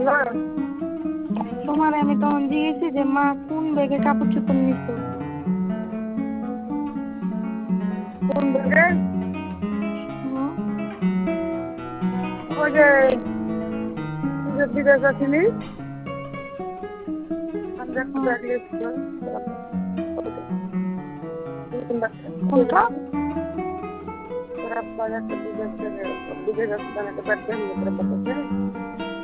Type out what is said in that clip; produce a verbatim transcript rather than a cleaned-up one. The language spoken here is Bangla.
তোমার আমি তখন জিজ্ঞেসি যে মা কোন ব্যাগে কাপড় চোপড় নিছো? কোন ব্যাগে? হুম, ওই যে তুই যে বিদেশ আছিলি আমি যে একটা হুম। ব্যাগ নিয়েছিলাম কোনটা? তোর আব্বার একটা বিদেশ থেকে বিদেশ আসছিলাম একটা ব্যাগ নিয়ে তোর আব্বার কাছে